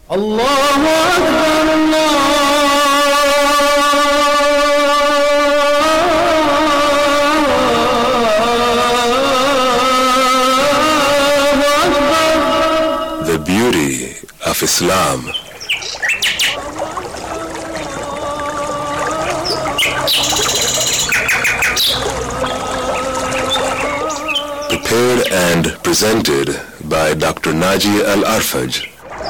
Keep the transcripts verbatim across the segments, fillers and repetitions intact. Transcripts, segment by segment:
Allahu Akbar, Allahu Akbar. The beauty of Islam. Prepared and presented by Doctor Naji Al-Arfaj.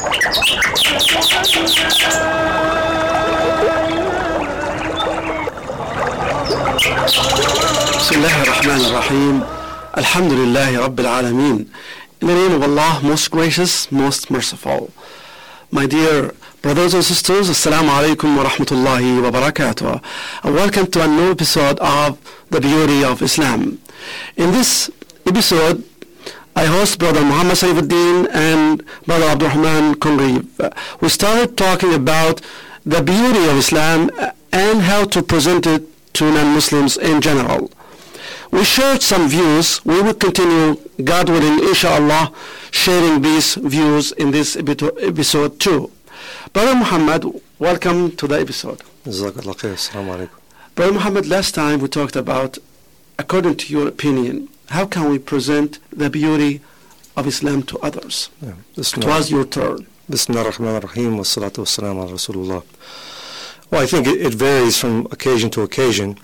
Bismillah ar-Rahman ar-Rahim. Alhamdulillahi Rabbil Alameen. In the name of Allah, most gracious, most merciful. My dear brothers and sisters, Assalamu alaikum wa rahmatullahi wa barakatuh. And welcome to a new episode of The Beauty of Islam. In this episode, I host Brother Muhammad Saifuddin and Brother Abdurrahman Congreve. We started talking about the beauty of Islam and how to present it to non-Muslims in general. We shared some views. We will continue, God willing, inshallah, sharing these views in this episode too. Brother Muhammad, welcome to the episode. Jazakallah khair. Assalamu alaikum. Brother Muhammad, last time we talked about, according to your opinion, how can we present the beauty of Islam to others? Yeah. It was your turn. Bismillah ar-Rahman ar-Rahim wa salatu wa salam ala Rasulullah. Well, I think it, it varies from occasion to occasion,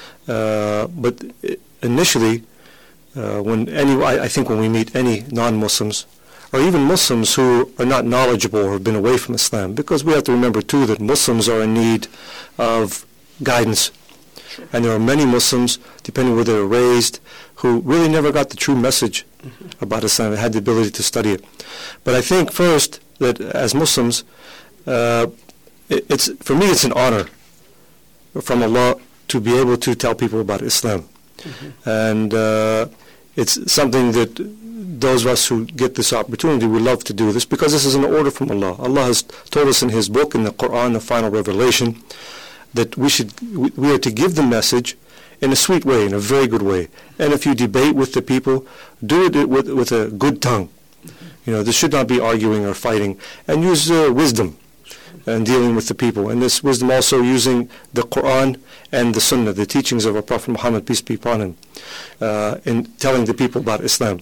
uh, but initially, uh, when any, I, I think when we meet any non-Muslims, or even Muslims who are not knowledgeable or have been away from Islam, because we have to remember too that Muslims are in need of guidance. Sure. And there are many Muslims, depending where they were raised, who really never got the true message mm-hmm. about Islam and had the ability to study it. But I think first that as Muslims, uh, it, it's for me it's an honor from Allah to be able to tell people about Islam. Mm-hmm. And uh, it's something that those of us who get this opportunity would love to do this, because this is an order from Allah. Allah has told us in His book, in the Quran, the final revelation, that we should we are to give the message in a sweet way, in a very good way. And if you debate with the people, do it with with a good tongue. Mm-hmm. You know, this should not be arguing or fighting, and use uh, wisdom in dealing with the people. And this wisdom also using the Quran and the Sunnah, the teachings of our Prophet Muhammad, peace be upon him, uh, in telling the people about Islam.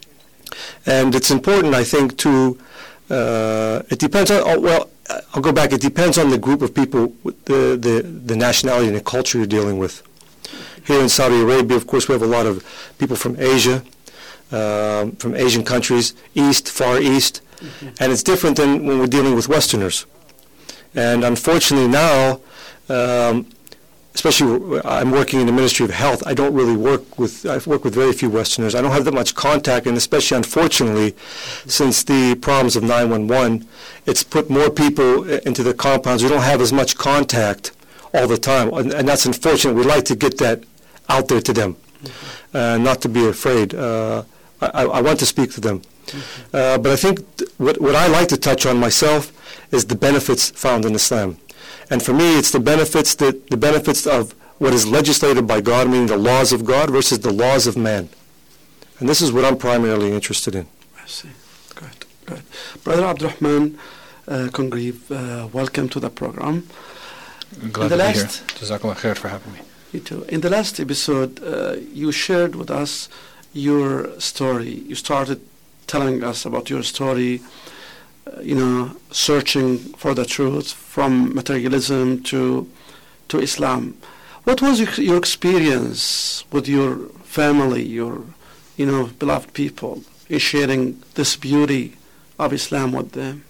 And it's important, I think, to, uh, it depends on, oh, well, I'll go back, it depends on the group of people, the, the, the nationality and the culture you're dealing with. Here in Saudi Arabia, of course, we have a lot of people from Asia, um, from Asian countries, East, Far East, mm-hmm. and it's different than when we're dealing with Westerners. And unfortunately now, um, especially I'm working in the Ministry of Health, I don't really work with, I work with very few Westerners. I don't have that much contact, and especially unfortunately, since the problems of nine one one, it's put more people into the compounds. We don't have as much contact all the time, and, and that's unfortunate. We'd like to get that out there to them, mm-hmm. uh, not to be afraid. Uh, I, I want to speak to them. Mm-hmm. Uh, but I think th- what, what I like to touch on myself is the benefits found in Islam. And for me, it's the benefits that the benefits of what is legislated by God, meaning the laws of God, versus the laws of man. And this is what I'm primarily interested in. I see. Good, good. Brother Abdurrahman uh, Congreve, uh, welcome to the program. I'm glad to be here. Jazakallah khair for having me. You too. In the last episode, uh, you shared with us your story. You started telling us about your story, Uh, you know, searching for the truth from materialism to to Islam. What was your, your experience with your family, your, you know, beloved people, in sharing this beauty of Islam with them?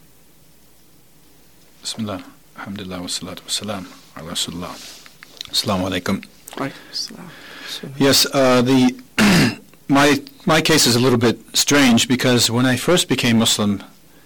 Bismillah, alhamdulillah, wa salatu wa salam ala Rasulullah. Assalamu alaikum. Yes, uh, the my my case is a little bit strange, because when I first became Muslim,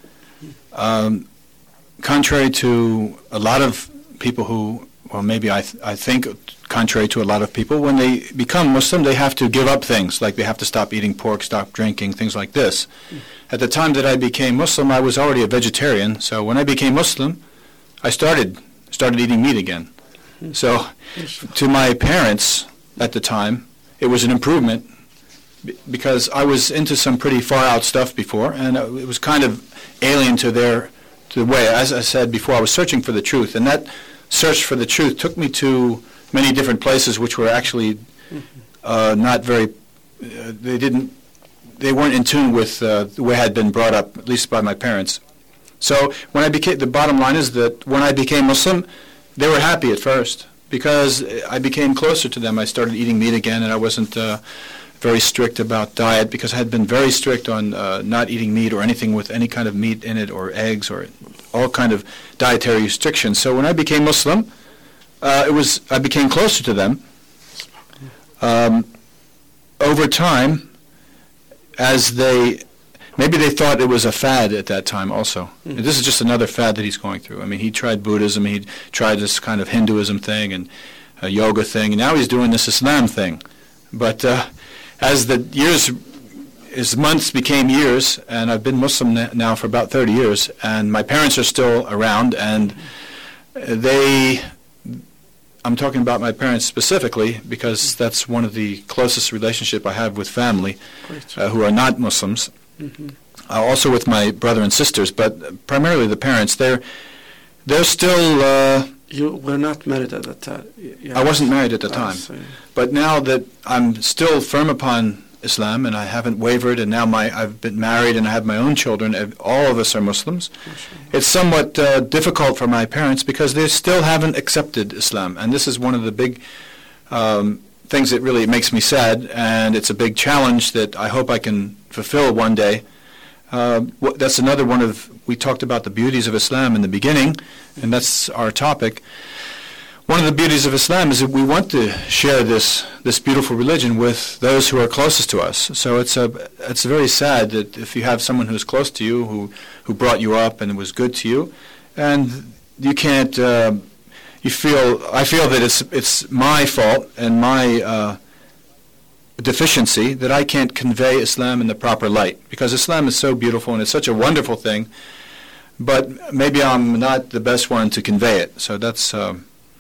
Um, contrary to a lot of people who, or maybe I, th- I think contrary to a lot of people, when they become Muslim, they have to give up things, like they have to stop eating pork, stop drinking, things like this. Mm. At the time that I became Muslim, I was already a vegetarian, so when I became Muslim, I started started eating meat again. Mm. So to my parents at the time, it was an improvement, b- because I was into some pretty far out stuff before, and it was kind of alien to their the way. As I said before, I was searching for the truth, and that search for the truth took me to many different places, which were actually uh, not very. Uh, they didn't. They weren't in tune with uh, the way I had been brought up, at least by my parents. So when I became, the bottom line is that when I became Muslim, they were happy at first because I became closer to them. I started eating meat again, and I wasn't uh, very strict about diet because I had been very strict on uh, not eating meat or anything with any kind of meat in it or eggs or all kind of dietary restrictions. So when I became Muslim, uh, it was I became closer to them. Um, over time, as they, maybe they thought it was a fad at that time also. Mm-hmm. This is just another fad that he's going through. I mean, he tried Buddhism, he tried this kind of Hinduism thing and a yoga thing, and now he's doing this Islam thing. But uh, as the years, as months became years, and I've been Muslim na- now for about thirty years, and my parents are still around, and they, I'm talking about my parents specifically because that's one of the closest relationship I have with family uh, who are not Muslims. Mm-hmm. Uh, also with my brother and sisters, but primarily the parents. They're they're still. Uh, you were not married at that time. I wasn't married at the time, but now that I'm still firm upon Islam and I haven't wavered, and now my I've been married and I have my own children. All of us are Muslims. It's somewhat uh, difficult for my parents because they still haven't accepted Islam, and this is one of the big um, things that really makes me sad, and it's a big challenge that I hope I can fulfill one day. Uh, wh- that's another one of, we talked about the beauties of Islam in the beginning, and that's our topic. One of the beauties of Islam is that we want to share this this beautiful religion with those who are closest to us. So it's a it's very sad that if you have someone who's close to you, who, who brought you up and was good to you, and you can't, uh, you feel, I feel that it's it's my fault and my uh, deficiency that I can't convey Islam in the proper light, because Islam is so beautiful and it's such a wonderful thing, but maybe I'm not the best one to convey it. So that's um,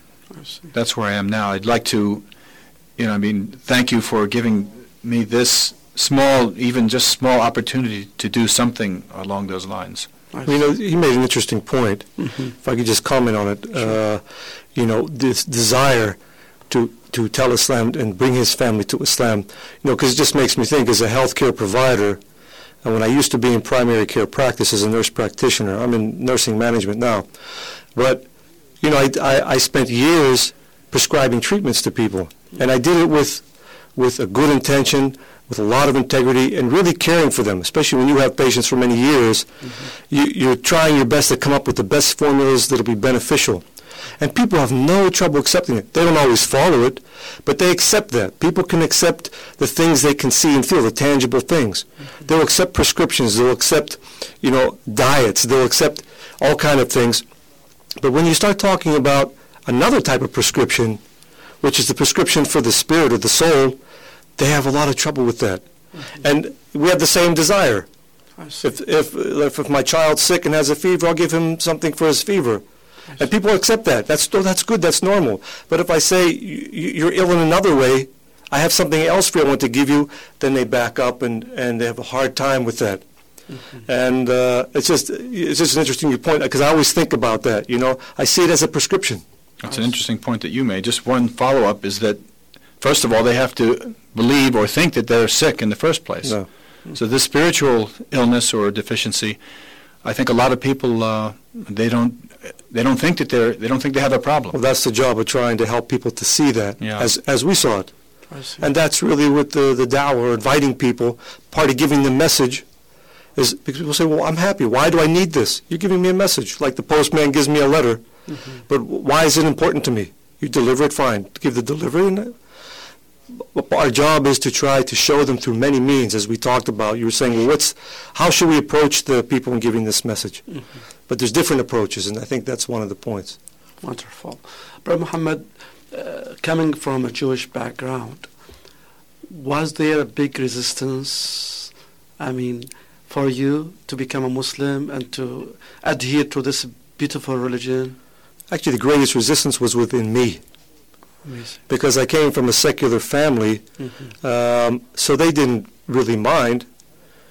that's where I am now. I'd like to, you know, I mean, thank you for giving me this small, even just small opportunity to do something along those lines. Well, you know, he made an interesting point. Mm-hmm. If I could just comment on it, sure. uh, you know, this desire to to tell Islam and bring his family to Islam, you know, because it just makes me think as a healthcare provider, and when I used to be in primary care practice as a nurse practitioner, I'm in nursing management now, but, you know, I, I, I spent years prescribing treatments to people, and I did it with with a good intention, with a lot of integrity, and really caring for them, especially when you have patients for many years. Mm-hmm. You, you're trying your best to come up with the best formulas that will be beneficial. And people have no trouble accepting it. They don't always follow it, but they accept that. People can accept the things they can see and feel, the tangible things. Mm-hmm. They'll accept prescriptions. They'll accept, you know, diets. They'll accept all kind of things. But when you start talking about another type of prescription, which is the prescription for the spirit or the soul, they have a lot of trouble with that. Mm-hmm. And we have the same desire. If, if, if, if my child's sick and has a fever, I'll give him something for his fever. And people accept that. That's oh, that's good. That's normal. But if I say you're ill in another way, I have something else for you I want to give you, then they back up and, and they have a hard time with that. Mm-hmm. And uh, it's just it's just an interesting point because I always think about that. You know, I see it as a prescription. That's an interesting point that you made. Just one follow-up is that, first of all, they have to believe or think that they're sick in the first place. No. So this spiritual illness or deficiency, I think a lot of people uh, they don't they don't think that they're they don't think they have a problem. Well, that's the job of trying to help people to see that yeah. as as we saw it, and that's really what the the dawah, or inviting people, part of giving them message, is because people say, well, I'm happy. Why do I need this? You're giving me a message, like the postman gives me a letter, mm-hmm. but why is it important to me? You deliver it, fine. Give the delivery. And our job is to try to show them through many means, as we talked about. You were saying, well, what's, how should we approach the people in giving this message? Mm-hmm. But there's different approaches, and I think that's one of the points. Wonderful. Brother Muhammad, uh, coming from a Jewish background, was there a big resistance, I mean, for you to become a Muslim and to adhere to this beautiful religion? Actually, the greatest resistance was within me. Amazing. Because I came from a secular family, mm-hmm. um, so they didn't really mind.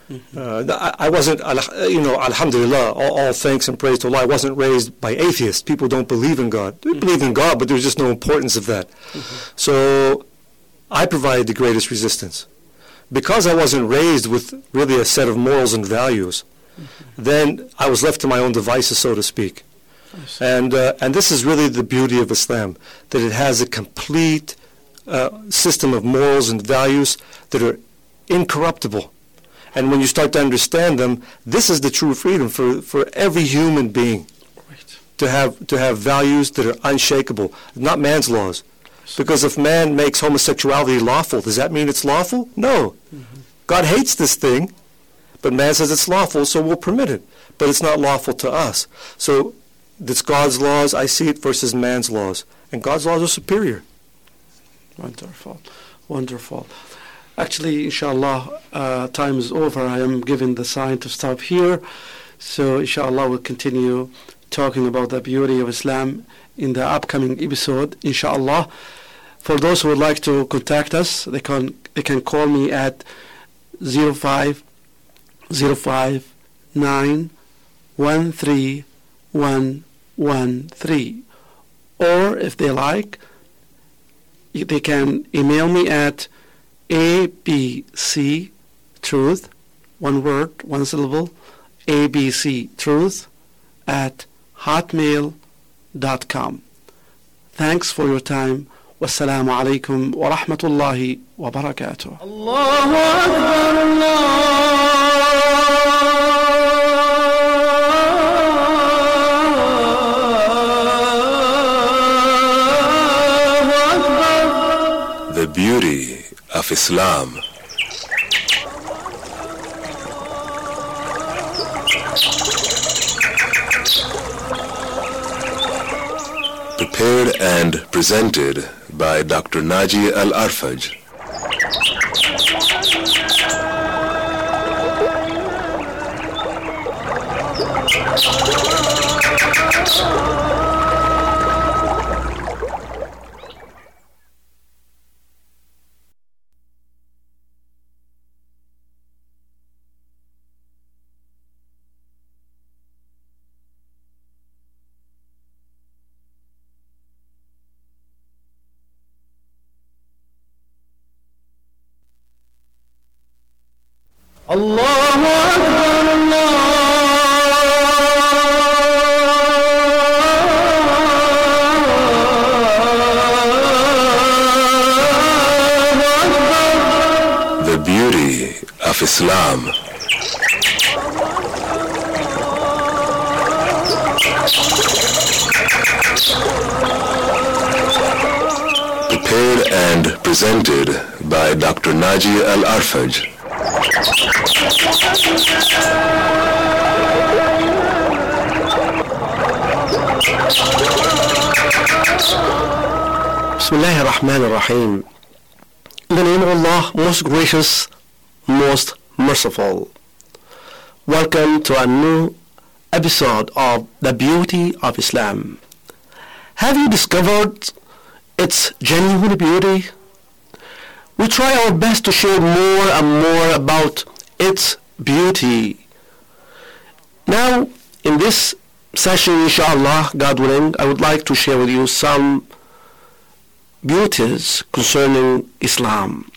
Mm-hmm. Uh, I, I wasn't, you know, alhamdulillah, all, all thanks and praise to Allah, I wasn't raised by atheists. People don't believe in God. They mm-hmm. believe in God, but there's just no importance of that. Mm-hmm. So I provided the greatest resistance. Because I wasn't raised with really a set of morals and values, mm-hmm. then I was left to my own devices, so to speak. And uh, and this is really the beauty of Islam, that it has a complete uh, system of morals and values that are incorruptible. And when you start to understand them, this is the true freedom for, for every human being. Right. To have to have values that are unshakable, not man's laws. Because if man makes homosexuality lawful, does that mean it's lawful? No. Mm-hmm. God hates this thing, but man says it's lawful, so we'll permit it. But it's not lawful to us. So it's God's laws, I see it, versus man's laws. And God's laws are superior. Wonderful. Wonderful. Actually, inshallah, uh, time is over. I am given the sign to stop here. So, inshallah, we'll continue talking about the beauty of Islam in the upcoming episode, inshallah. For those who would like to contact us, they can they can call me at zero five zero five nine one three one one three, or if they like, they can email me at abc truth, one word, one syllable, abctruth at hotmail dot com. Thanks for your time. Wassalamu alaikum wa rahmatullahi wa barakatuh. Allahu Akbar, Allah. The beauty of Islam. Prepared and presented by Doctor Naji Al-Arfaj. Allahu Akbar, Allah. The beauty of Islam. Prepared and presented by Doctor Naji Al-Arfaj. Bismillah ar-Rahman ar-Rahim. In the name of Allah, most gracious, most merciful. Welcome to a new episode of The Beauty of Islam. Have you discovered its genuine beauty? We try our best to share more and more about its beauty. Now, in this session, inshallah, God willing, I would like to share with you some beauties concerning Islam.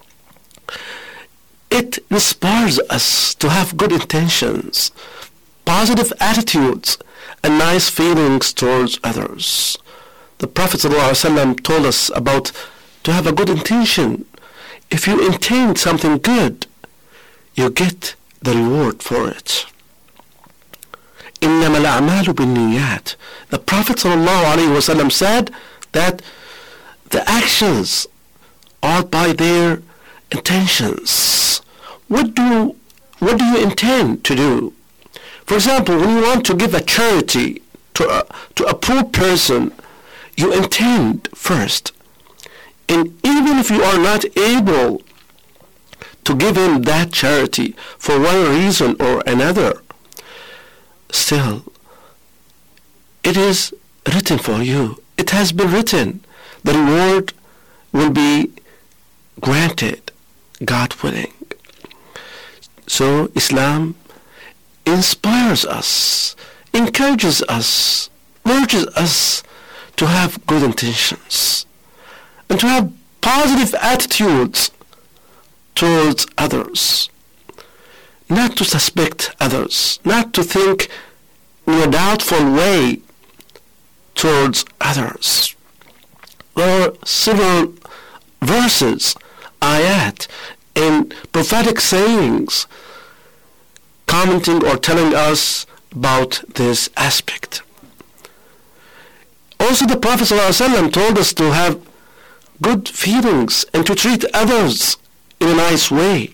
It inspires us to have good intentions, positive attitudes, and nice feelings towards others. The Prophet ﷺ told us about to have a good intention. If you intend something good, you get the reward for it. إِنَّمَا الْأَعْمَالُ بِالنِّيَّاتِ. The Prophet ﷺ said that the actions are by their intentions. What do what do you intend to do? For example, when you want to give a charity to a, to a poor person, you intend first. And even if you are not able to give him that charity for one reason or another, still, it is written for you. It has been written. The reward will be granted, God willing. So Islam inspires us, encourages us, urges us to have good intentions and to have positive attitudes towards others, not to suspect others, not to think in a doubtful way towards others. There are several verses, ayat, in prophetic sayings commenting or telling us about this aspect. Also, the Prophet ﷺ told us to have good feelings and to treat others in a nice way.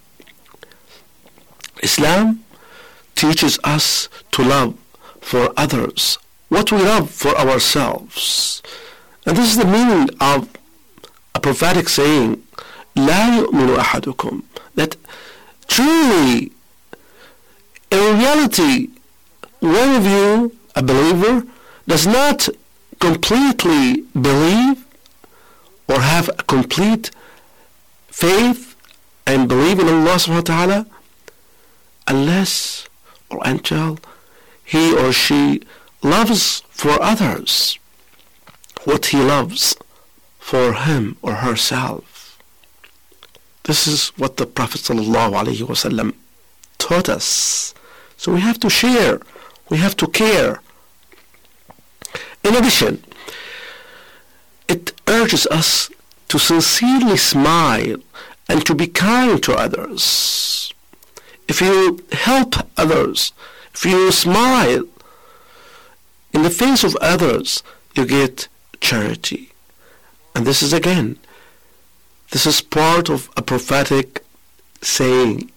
Islam teaches us to love for others what we love for ourselves. And this is the meaning of a prophetic saying, لا يؤمن أحدكم, that truly, in reality, one of you, a believer, does not completely believe or have a complete faith and believe in Allah subhanahu wa ta'ala unless or until he or she loves for others what he loves for him or herself. This is what the Prophet sallallahu alaihi wasallam taught us. So we have to share, we have to care. In addition, it urges us to sincerely smile and to be kind to others. If you help others, if you smile in the face of others, you get charity. And this is again, this is part of a prophetic saying.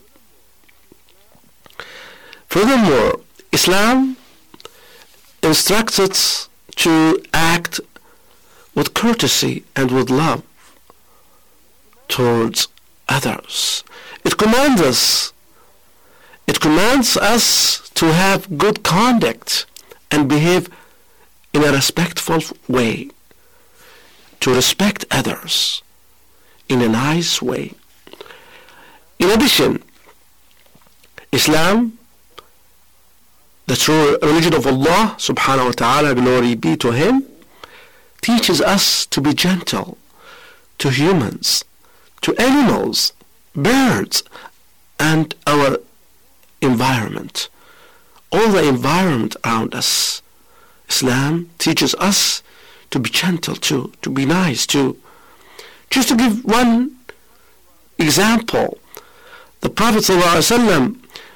Furthermore, Islam instructs us to act with courtesy and with love towards others. It commands us, it commands us to have good conduct and behave in a respectful way, to respect others in a nice way. In addition, Islam, the true religion of Allah subhanahu wa ta'ala, glory be to Him, teaches us to be gentle to humans, to animals, birds, and our environment, all the environment around us. Islam teaches us to be gentle to, to be nice to. Just to give one example, the Prophet ﷺ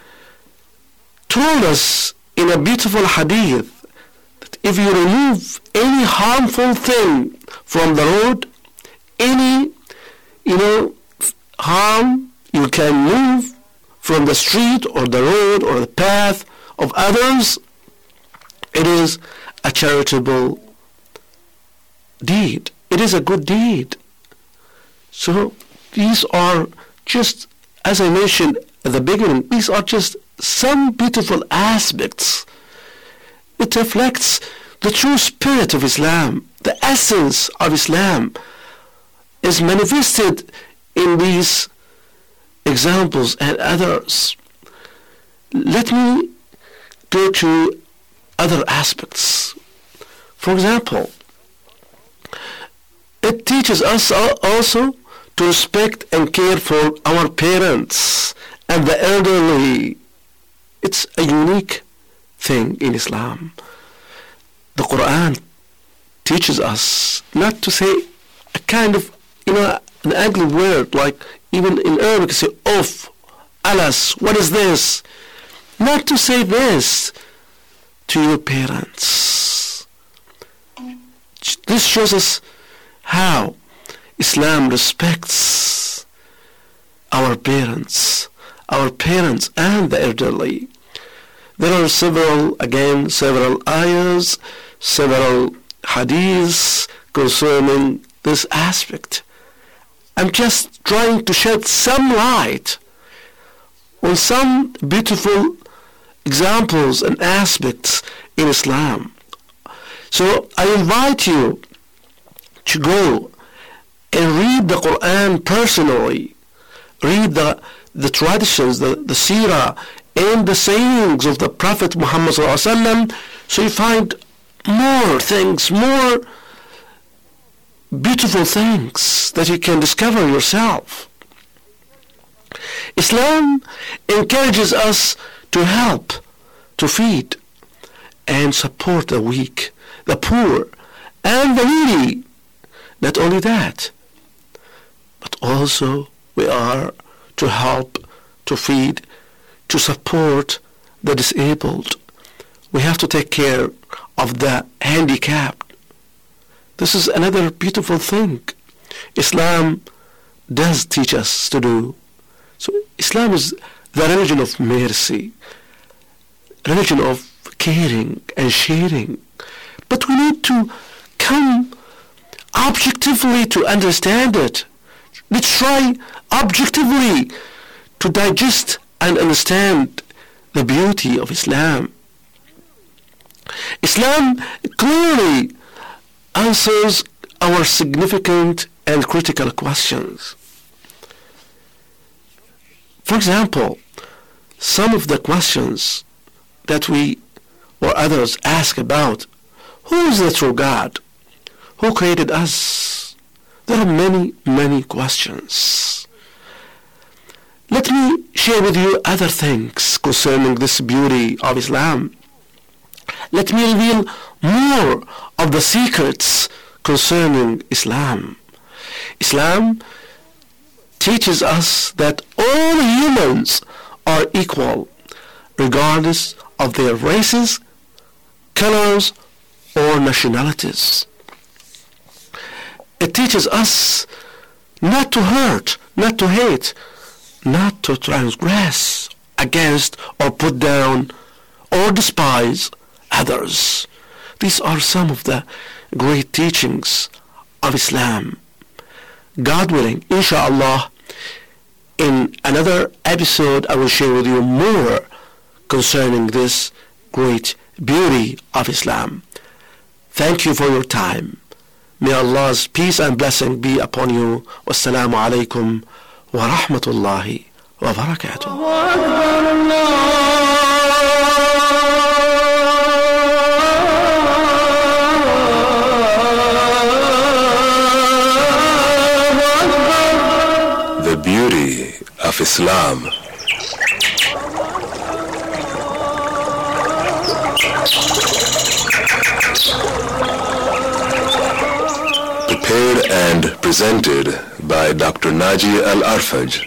told us in a beautiful hadith that if you remove any harmful thing from the road, any, you know, harm you can move from the street or the road or the path of others, it is a charitable deed. It is a good deed. So these are just, as I mentioned at the beginning, these are just some beautiful aspects. It reflects the true spirit of Islam. The essence of Islam is manifested in these examples and others. Let me go to other aspects. For example, it teaches us also to respect and care for our parents and the elderly. It's a unique thing in Islam. The Quran teaches us not to say a kind of, you know, an ugly word, like even in Arabic you say, "Off, alas, what is this?" Not to say this to your parents. This shows us how Islam respects our parents, our parents and the elderly. There are several, again, several ayahs, several hadiths concerning this aspect. I'm just trying to shed some light on some beautiful examples and aspects in Islam. So I invite you to go and read the Quran personally. Read the the traditions, the, the seerah, and the sayings of the Prophet Muhammad sallallahu alaihi wasallam, so you find more things, more beautiful things that you can discover yourself. Islam encourages us to help, to feed, and support the weak, the poor, and the needy. Not only that, but also we are to help, to feed, to support the disabled. We have to take care of the handicapped. This is another beautiful thing Islam does teach us to do. So Islam is the religion of mercy, religion of caring and sharing. But we need to come objectively to understand it. Let's try objectively to digest and understand the beauty of Islam. Islam clearly answers our significant and critical questions. For example, some of the questions that we or others ask about, who is the true God? Who created us? There are many, many questions. Let me share with you other things concerning this beauty of Islam. Let me reveal more of the secrets concerning Islam. Islam teaches us that all humans are equal, regardless of their races, colors, or nationalities. It teaches us not to hurt, not to hate, not to transgress against or put down or despise others. These are some of the great teachings of Islam. God willing, inshaAllah, in another episode I will share with you more concerning this great beauty of Islam. Thank you for your time. May Allah's peace and blessing be upon you. Wassalamu alaikum wa rahmatullahi wa barakatuh. The beauty of Islam. Prepared and presented by Doctor Naji Al-Arfaj.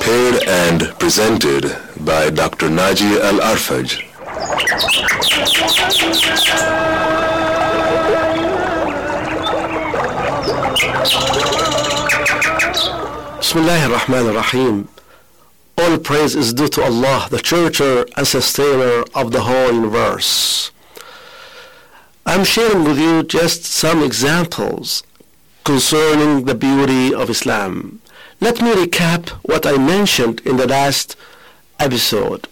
prepared and presented by Doctor Naji Al-Arfaj. Bismillah ar-Rahman ar-Rahim. All praise is due to Allah, the Creator and Sustainer of the whole universe. I'm sharing with you just some examples concerning the beauty of Islam. Let me recap what I mentioned in the last episode.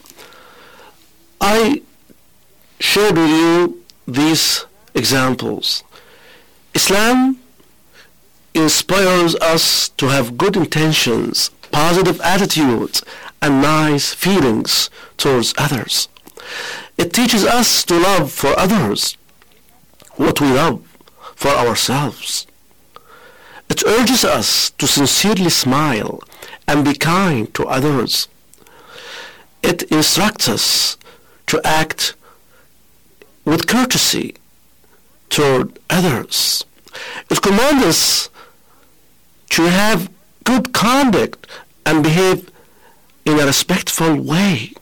I shared with you these examples. Islam inspires us to have good intentions, positive attitudes, and nice feelings towards others. It teaches us to love for others what we love for ourselves. It urges us to sincerely smile and be kind to others. It instructs us to act with courtesy toward others. It commands us to have good conduct and behave in a respectful way.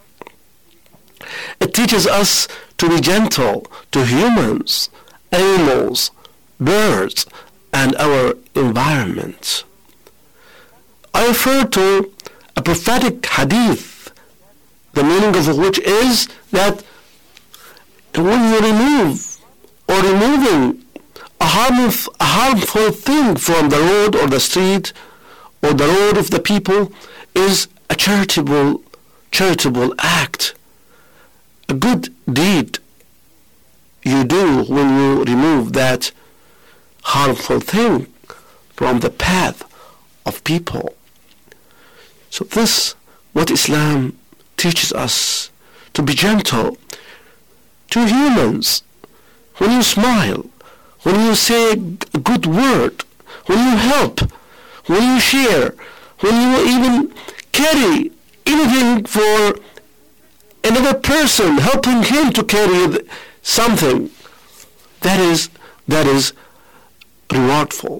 It teaches us to be gentle to humans, animals, birds, and our environment. I refer to a prophetic hadith, the meaning of which is that when you remove or removing a harmful, a harmful thing from the road or the street or the road of the people is a charitable, charitable act, a good deed you do when you remove that harmful thing from the path of people. So this, what Islam teaches us, to be gentle to humans. When you smile, when you say a good word, when you help, when you share, when you even carry anything for another person, helping him to carry something, that is that is rewardful.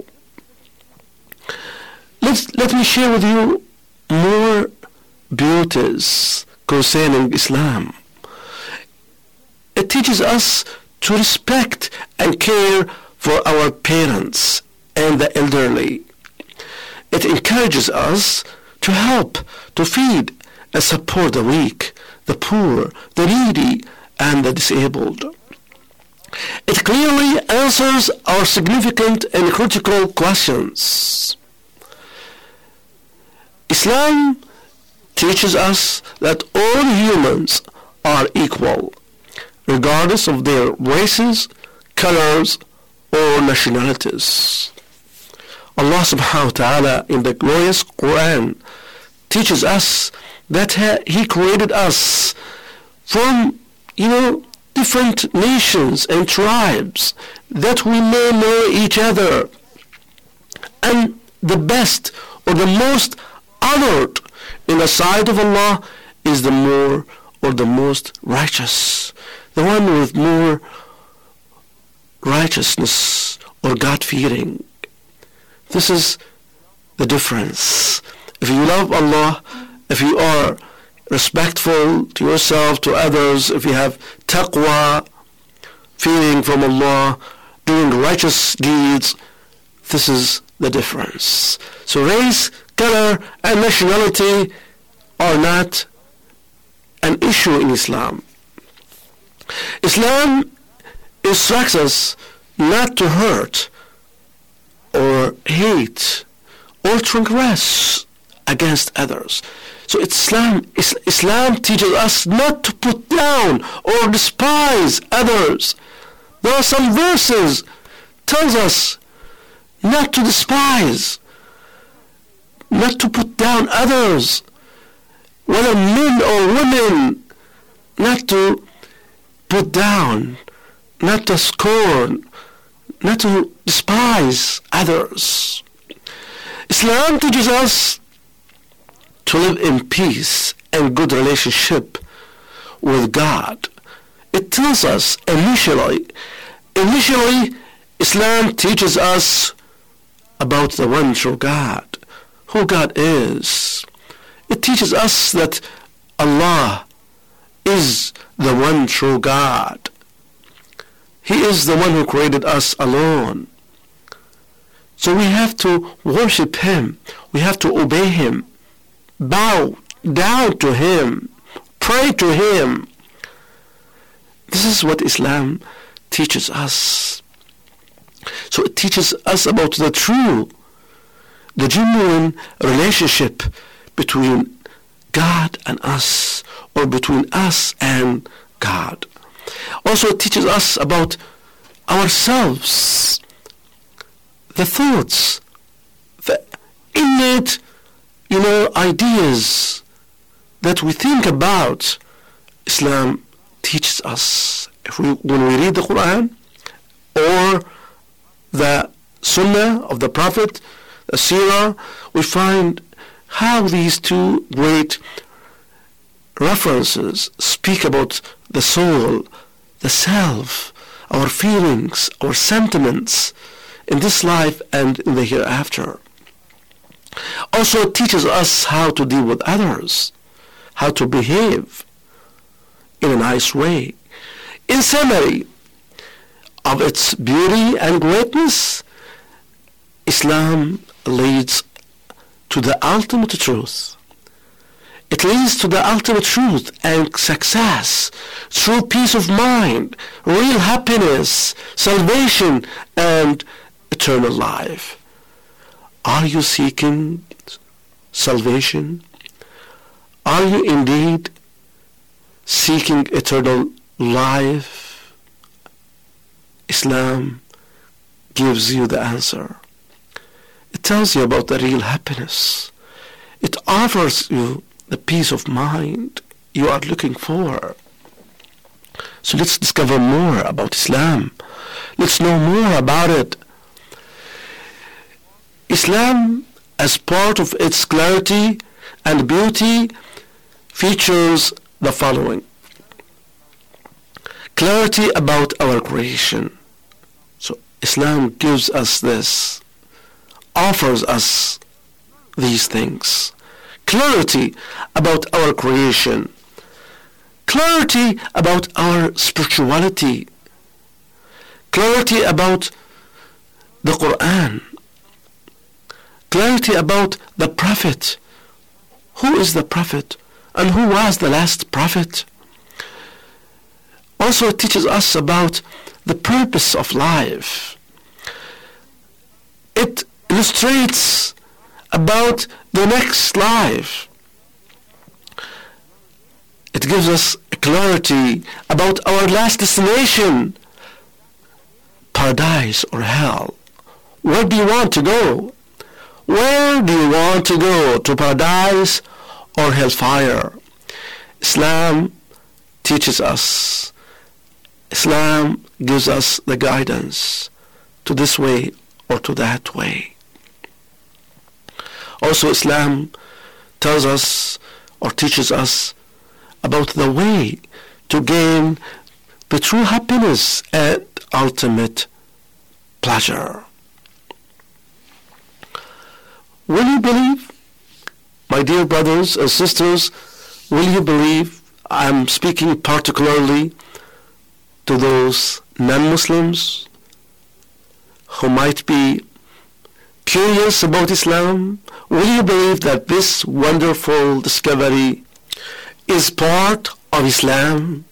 Let's let me share with you more beauties concerning Islam. It teaches us to respect and care for our parents and the elderly. It encourages us to help, to feed and support the weak, the poor, the needy, and the disabled. It clearly answers our significant and critical questions. Islam teaches us that all humans are equal, regardless of their races, colors, or nationalities. Allah subhanahu wa ta'ala in the glorious Quran teaches us that He created us from, you know, different nations and tribes, that we may know each other. And the best or the most honored in the sight of Allah is the more or the most righteous, the one with more righteousness or God-fearing. This is the difference. If you love Allah, if you are respectful to yourself, to others, if you have taqwa, feeling from Allah, doing righteous deeds, this is the difference. So race, color, and nationality are not an issue in Islam. Islam instructs us not to hurt or hate or transgress against others. So Islam, Islam teaches us not to put down or despise others. There are some verses tells us not to despise, not to put down others, whether men or women, not to put down, not to scorn, not to despise others. Islam teaches us to live in peace and good relationship with God. It tells us initially, initially Islam teaches us about the one true God, who God is. It teaches us that Allah is the one true God. He is the one who created us alone. So we have to worship Him. We have to obey Him. Bow down to Him. Pray to Him. This is what Islam teaches us. So it teaches us about the true, the genuine relationship between God and us, or between us and God. Also, it teaches us about ourselves, the thoughts, the innate, you know, ideas that we think about. Islam teaches us. If we, when we read the Quran or the Sunnah of the Prophet, the Seerah, we find how these two great references speak about the soul, the self, our feelings, our sentiments in this life and in the hereafter. Also, it teaches us how to deal with others, how to behave in a nice way. In summary of its beauty and greatness, Islam leads to the ultimate truth. It leads to the ultimate truth and success, true peace of mind, real happiness, salvation, and eternal life. Are you seeking salvation? Are you indeed seeking eternal life? Islam gives you the answer. It tells you about the real happiness. It offers you the peace of mind you are looking for. So let's discover more about Islam. Let's know more about it. Islam, as part of its clarity and beauty, features the following. Clarity about our creation. So Islam gives us this, offers us these things. Clarity about our creation. Clarity about our spirituality. Clarity about the Quran. Clarity about the Prophet. Who is the Prophet? And who was the last Prophet? Also, it teaches us about the purpose of life. It illustrates about the next life. It gives us clarity about our last destination, paradise or hell. Where do you want to go? Where do you want to go? To paradise or hellfire? Islam teaches us. Islam gives us the guidance to this way or to that way. Also, Islam tells us or teaches us about the way to gain the true happiness and ultimate pleasure. Will you believe, my dear brothers and sisters, will you believe? I'm speaking particularly to those non-Muslims who might be curious about Islam. Will you believe that this wonderful discovery is part of Islam?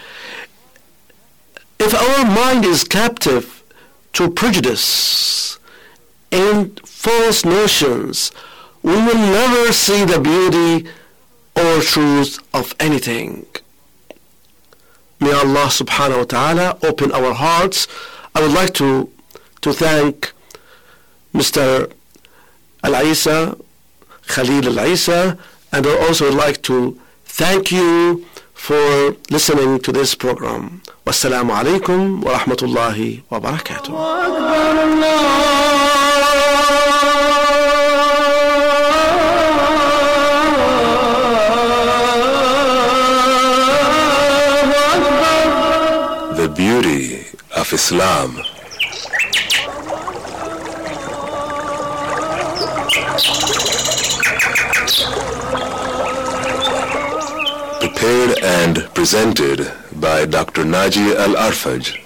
If our mind is captive to prejudice and false notions, we will never see the beauty or truth of anything. May Allah subhanahu wa ta'ala open our hearts. I would like to to thank Mister Al-Isa, Khalil Al-Isa, and I also would like to thank you for listening to this program. Wassalamu alaikum wa rahmatullahi wa barakatuh. The beauty of Islam. prepared and presented by Doctor Naji Al-Arfaj.